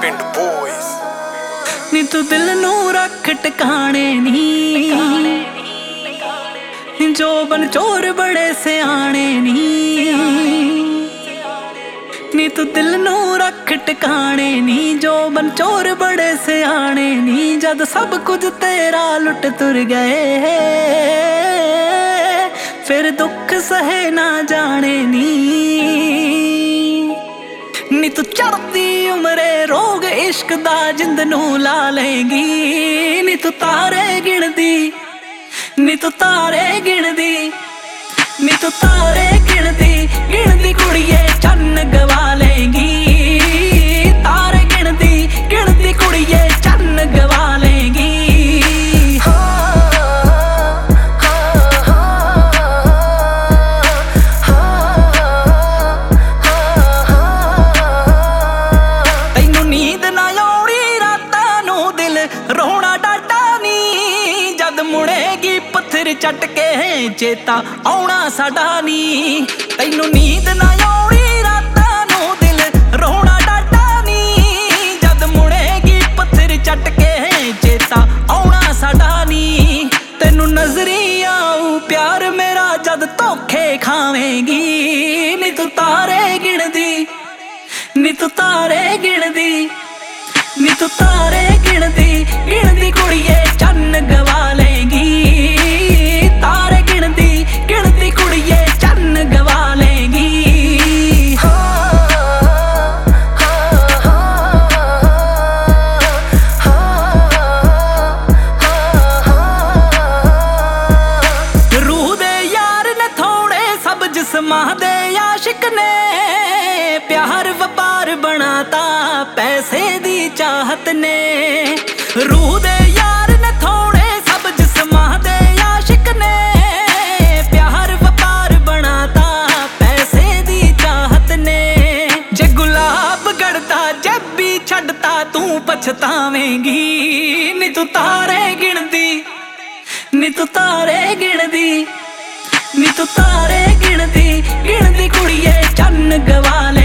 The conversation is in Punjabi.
ਪਿੰਡ ਬੋਇਜ਼ ਨੀ ਤੂੰ ਦਿਲ ਨੂੰ ਰੱਖ ਟਿਕਾਣੇ ਨੀ ਜੋਬਨ ਚੋਰ ਬੜੇ ਸਿਆਣੇ ਨੀ ਤੂੰ ਦਿਲ ਨੂੰ ਰੱਖ ਟਿਕਾਣੇ ਨੀ ਜੋਬਨ ਚੋਰ ਬੜੇ ਸਿਆਣੇ ਨੀ ਜਦ ਸਭ ਕੁਝ ਤੇਰਾ ਲੁੱਟ ਤੁਰ ਗਏ ਫਿਰ ਦੁੱਖ ਸਹੇ ਨਾ ਜਾਣੇ ਨੀ ਤੂੰ ਚੜ੍ਹਦੀ ਉਮਰੇ ਰੋਗ ਇਸ਼ਕ ਦਾ ਜਿੰਦ ਨੂੰ ਲਾ ਲੇਂਗੀ ਨੀ ਤੂੰ ਤਾਰੇ ਗਿਣਦੀ ਨੀ ਤੂੰ ਤਾਰੇ ਗਿਣਦੀ ਨੀ ਤੂੰ ਤਾਰੇ ਗਿਣਦੀ ਕੁੜੀਏ ਚੰਨ ਗਵਾ ਲੇਂਗੀ ਤਾਰੇ ਗਿਣਦੀ ਕੁੜੀਏ ਚੰਨ ਗਵਾ ਲੇਂਗੀ ਤੈਨੂੰ ਨੀਂਦ ਨਾ ਆਉਣੀ ਰਾਤਾਂ ਨੂੰ ਦਿਲ ਰੋਣਾ ਡਾਟਾ ਨੀ ਜਦ ਮੁੜੇਗੀ ਪੱਥਰ ਚੱਟ ਕੇ ਚੇਤਾ ਆਉਣਾ ਸਾਡਾ ਨੀ ਤੈਨੂੰ ਨੀਂਦ ਨਾ ਆਉਣੀ ਰਾਤਾਂ ਨੂੰ ਦਿਲ ਰੋਣਾ ਡਾਟਾ ਨੀ ਜਦ ਮੁੜੇਗੀ ਪੱਥਰ ਚੱਟ ਕੇ ਚੇਤਾ ਆਉਣਾ ਸਾਡਾ ਨੀ ਤੈਨੂੰ ਨਜ਼ਰੀ ਆਊ ਪਿਆਰ ਮੇਰਾ ਜਦ ਧੋਖੇ ਖਾਵੇਂਗੀ ਨੀ ਤੂੰ ਤਾਰੇ ਗਿਣਦੀ ਨੀ ਤੂੰ ਤਾਰੇ ਗਿਣਦੀ ਨੀ ਤੂੰ ਤਾਰੇ ਗਿਣਦੀ ਕੁੜੀਏ ਚੰਨ ਗਵਾ ਲੇਂਗੀ ਤਾਰੇ ਗਿਣਦੀ ਕੁੜੀਏ ਚੰਨ ਗਵਾ ਲੇਂਗੀ ਰੂਹ ਦੇ ਯਾਰ ਨੇ ਥੋੜੇ ਸਭ ਜਿਸਮਾਂ ਦੇ ਆਸ਼ਿਕ ਨੇ ਪਿਆਰ ਵਪਾਰ ਬਣਾਤਾ ਪੈਸੇ ਦੀ ਚਾਹਤ ਨੇ ਰੂਹ ਦੇ ਯਾਰ ਨੇ ਥੋੜੇ ਸਭ ਜਿਸਮਾਂ ਦੇ ਆਸ਼ਿਕ ਨੇ ਪਿਆਰ ਵਪਾਰ ਬਣਾਤਾ ਪੈਸੇ ਦੀ ਚਾਹਤ ਨੇ ਜੇ ਗੁਲਾਬ ਗੜਦਾ ਜੱਬੀ ਛੱਡਤਾ ਤੂੰ ਪਛਤਾਵੇਂਗੀ ਨੀ ਤੂੰ ਤਾਰੇ ਗਿਣਦੀ ਨੀ ਤੂੰ ਤਾਰੇ ਗਿਣਦੀ ਨੀ ਤੂੰ ਤਾਰੇ ਗਿਣਦੀ ਕੁੜੀਏ ਚੰਨ ਗਵਾ ਲੈ